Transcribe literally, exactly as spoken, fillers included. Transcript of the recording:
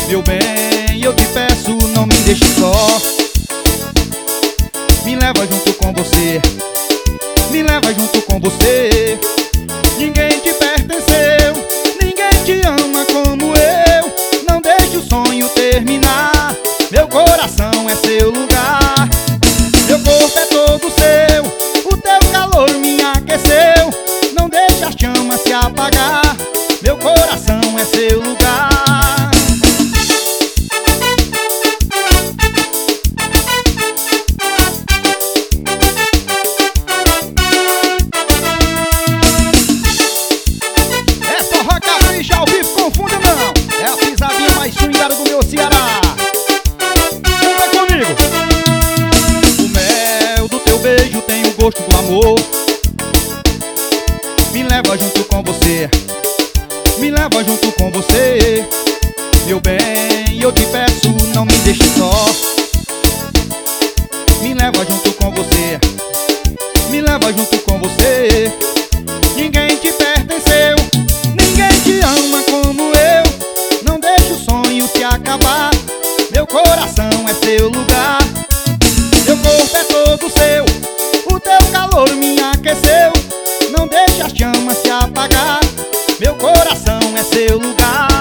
Meu bem, eu te peço, não me deixe só. Me leva junto com você, me leva junto com você. Ninguém te pertenceu, ninguém te ama como eu. Não deixe o sonho terminar, meu coração é seu lugar. Meu corpo é todo seu, o teu calor me aqueceu. Não deixe as chamas se apagar, meu coração é seu lugar. Ao vivo, confunda não, é a pisadinha mais swingada do meu Ceará. Canta comigo. O mel do teu beijo tem o gosto do amor. Me leva junto com você, me leva junto com você. Meu bem, eu te peço, não me deixe só. Me leva junto com você, me leva junto com você. Ninguém te pertenceu, ninguém te ama como eu. Não deixe o sonho se acabar, meu coração é seu lugar. Meu corpo é todo seu, o teu calor me aqueceu. Não deixe as chamas se apagar, meu coração é seu lugar.